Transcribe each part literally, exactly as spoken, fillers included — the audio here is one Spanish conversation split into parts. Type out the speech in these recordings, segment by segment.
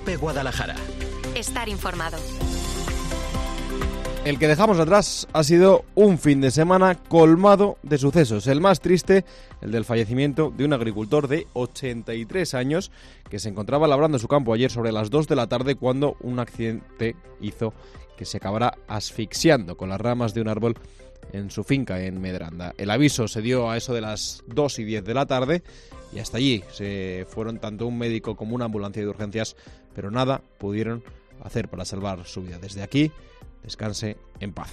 COPE Guadalajara. Estar informado. El que dejamos atrás ha sido un fin de semana colmado de sucesos. El más triste, el del fallecimiento de un agricultor de ochenta y tres años que se encontraba labrando su campo ayer sobre las dos de la tarde cuando un accidente hizo que se acabara asfixiando con las ramas de un árbol en su finca en Medranda. El aviso se dio a eso de las dos y diez de la tarde y hasta allí se fueron tanto un médico como una ambulancia de urgencias, pero nada pudieron hacer para salvar su vida. Desde aquí, descanse en paz.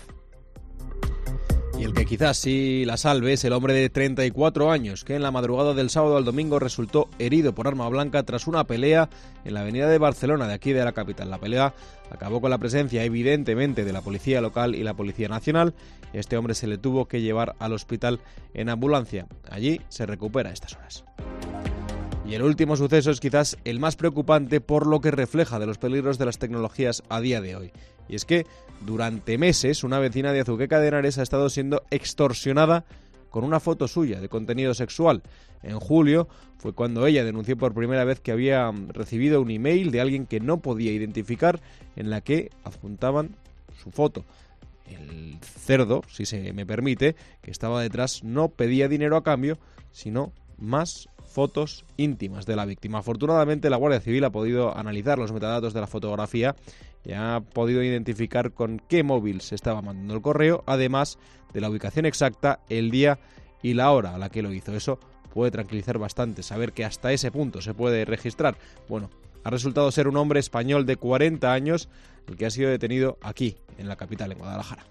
Y el que quizás sí la salve es el hombre de treinta y cuatro años que en la madrugada del sábado al domingo resultó herido por arma blanca tras una pelea en la avenida de Barcelona, de aquí de la capital. La pelea acabó con la presencia evidentemente de la policía local y la policía nacional. Este hombre se le tuvo que llevar al hospital en ambulancia. Allí se recupera a estas horas. Y el último suceso es quizás el más preocupante por lo que refleja de los peligros de las tecnologías a día de hoy. Y es que durante meses una vecina de Azuqueca de Henares ha estado siendo extorsionada con una foto suya de contenido sexual. En julio fue cuando ella denunció por primera vez que había recibido un email de alguien que no podía identificar en la que adjuntaban su foto. El cerdo, si se me permite, que estaba detrás no pedía dinero a cambio, sino más fotos íntimas de la víctima. Afortunadamente la Guardia Civil ha podido analizar los metadatos de la fotografía y ha podido identificar con qué móvil se estaba mandando el correo, además de la ubicación exacta, el día y la hora a la que lo hizo. Eso puede tranquilizar bastante, saber que hasta ese punto se puede registrar. Bueno, ha resultado ser un hombre español de cuarenta años el que ha sido detenido aquí, en la capital, en Guadalajara.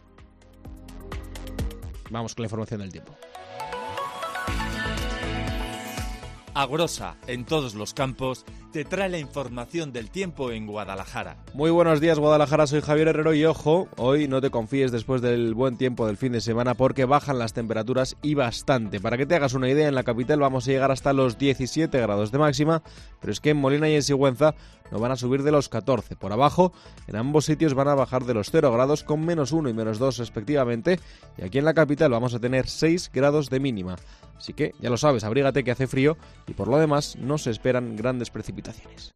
Vamos con la información del tiempo. Agrosa, en todos los campos, te trae la información del tiempo en Guadalajara. Muy buenos días, Guadalajara, soy Javier Herrero y ojo, hoy no te confíes después del buen tiempo del fin de semana porque bajan las temperaturas y bastante. Para que te hagas una idea, en la capital vamos a llegar hasta los diecisiete grados de máxima, pero es que en Molina y en Sigüenza no van a subir de los catorce. Por abajo, en ambos sitios van a bajar de los cero grados con menos uno y menos dos respectivamente, y aquí en la capital vamos a tener seis grados de mínima. Así que, ya lo sabes, abrígate que hace frío y por lo demás no se esperan grandes precipitaciones.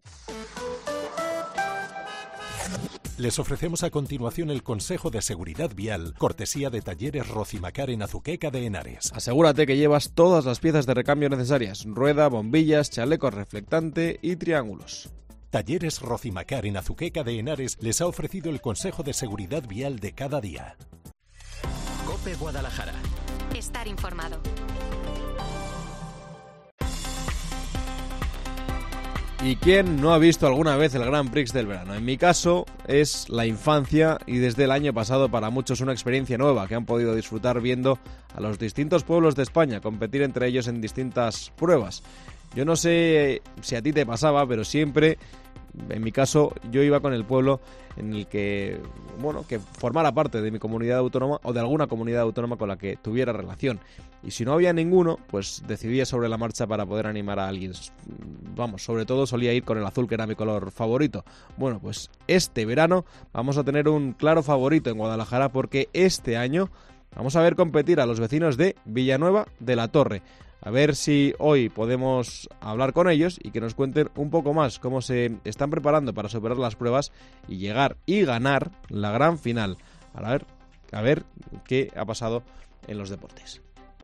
Les ofrecemos a continuación el consejo de seguridad vial, cortesía de Talleres Rocimacar en Azuqueca de Henares. Asegúrate que llevas todas las piezas de recambio necesarias: rueda, bombillas, chaleco reflectante y triángulos. Talleres Rocimacar en Azuqueca de Henares les ha ofrecido el consejo de seguridad vial de cada día. COPE Guadalajara. Estar informado. ¿Y quién no ha visto alguna vez el Grand Prix del verano? En mi caso es la infancia y desde el año pasado para muchos una experiencia nueva que han podido disfrutar viendo a los distintos pueblos de España competir entre ellos en distintas pruebas. Yo no sé si a ti te pasaba, pero siempre, en mi caso, yo iba con el pueblo en el que, bueno, que formara parte de mi comunidad autónoma o de alguna comunidad autónoma con la que tuviera relación. Y si no había ninguno, pues decidía sobre la marcha para poder animar a alguien. Vamos, sobre todo solía ir con el azul, que era mi color favorito. Bueno, pues este verano vamos a tener un claro favorito en Guadalajara porque este año vamos a ver competir a los vecinos de Villanueva de la Torre. A ver si hoy podemos hablar con ellos y que nos cuenten un poco más cómo se están preparando para superar las pruebas y llegar y ganar la gran final. A ver, a ver qué ha pasado en los deportes.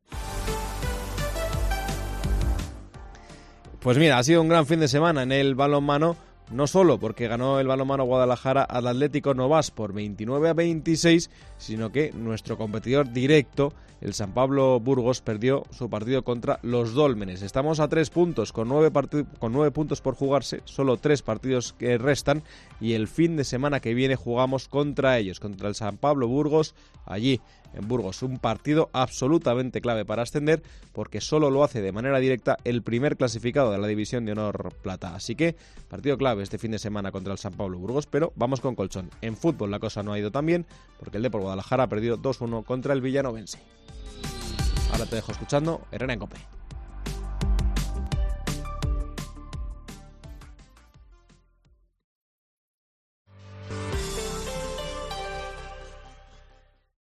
Pues mira, ha sido un gran fin de semana en el balonmano, no solo porque ganó el balonmano Guadalajara al Atlético Novas por veintinueve a veintiséis, sino que nuestro competidor directo, el San Pablo Burgos, perdió su partido contra los Dólmenes. Estamos a tres puntos, con nueve, part- con nueve puntos por jugarse, solo tres partidos que restan, y el fin de semana que viene jugamos contra ellos, contra el San Pablo Burgos, allí en Burgos. Un partido absolutamente clave para ascender, porque solo lo hace de manera directa el primer clasificado de la División de Honor Plata. Así que, partido clave este fin de semana contra el San Pablo Burgos, pero vamos con colchón. En fútbol la cosa no ha ido tan bien, porque el Depor Guadalajara perdió dos uno contra el Villanovense. Ahora te dejo escuchando Herrera en COPE.